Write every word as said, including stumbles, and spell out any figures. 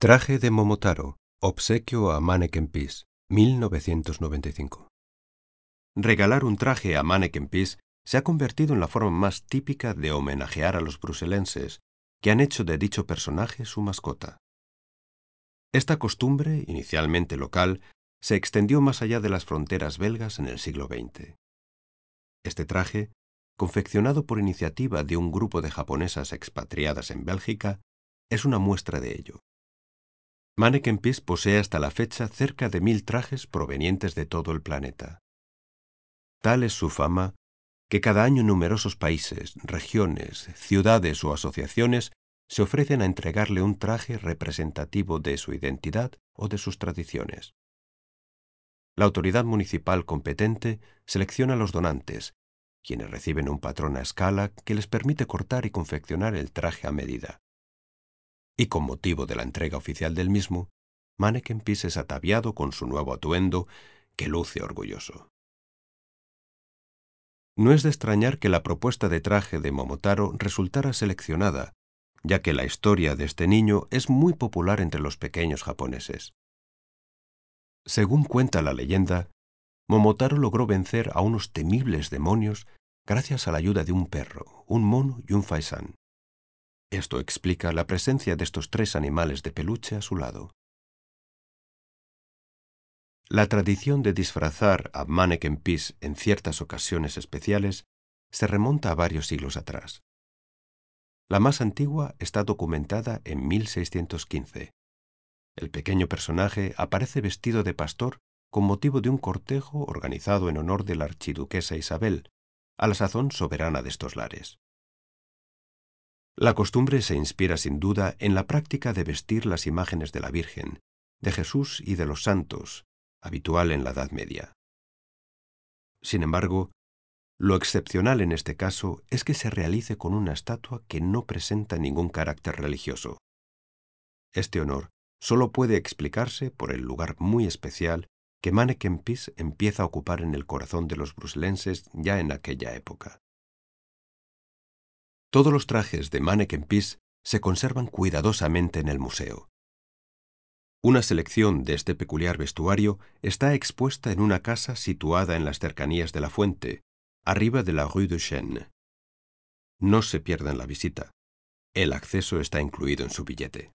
Traje de Momotaro, obsequio a Manneken Pis, mil novecientos noventa y cinco. Regalar un traje a Manneken Pis se ha convertido en la forma más típica de homenajear a los bruselenses, que han hecho de dicho personaje su mascota. Esta costumbre, inicialmente local, se extendió más allá de las fronteras belgas en el siglo veinte. Este traje, confeccionado por iniciativa de un grupo de japonesas expatriadas en Bélgica, es una muestra de ello. Manneken Pis posee hasta la fecha cerca de mil trajes provenientes de todo el planeta. Tal es su fama que cada año numerosos países, regiones, ciudades o asociaciones se ofrecen a entregarle un traje representativo de su identidad o de sus tradiciones. La autoridad municipal competente selecciona a los donantes, quienes reciben un patrón a escala que les permite cortar y confeccionar el traje a medida. Y con motivo de la entrega oficial del mismo, Manneken Pis es ataviado con su nuevo atuendo, que luce orgulloso. No es de extrañar que la propuesta de traje de Momotaro resultara seleccionada, ya que la historia de este niño es muy popular entre los pequeños japoneses. Según cuenta la leyenda, Momotaro logró vencer a unos temibles demonios gracias a la ayuda de un perro, un mono y un faisán. Esto explica la presencia de estos tres animales de peluche a su lado. La tradición de disfrazar a Manneken Pis en ciertas ocasiones especiales se remonta a varios siglos atrás. La más antigua está documentada en mil seiscientos quince. El pequeño personaje aparece vestido de pastor con motivo de un cortejo organizado en honor de la archiduquesa Isabel, a la sazón soberana de estos lares. La costumbre se inspira sin duda en la práctica de vestir las imágenes de la Virgen, de Jesús y de los santos, habitual en la Edad Media. Sin embargo, lo excepcional en este caso es que se realice con una estatua que no presenta ningún carácter religioso. Este honor solo puede explicarse por el lugar muy especial que Manneken Pis empieza a ocupar en el corazón de los bruselenses ya en aquella época. Todos los trajes de Manneken Pis se conservan cuidadosamente en el museo. Una selección de este peculiar vestuario está expuesta en una casa situada en las cercanías de la fuente, arriba de la Rue de Chêne. No se pierdan la visita. El acceso está incluido en su billete.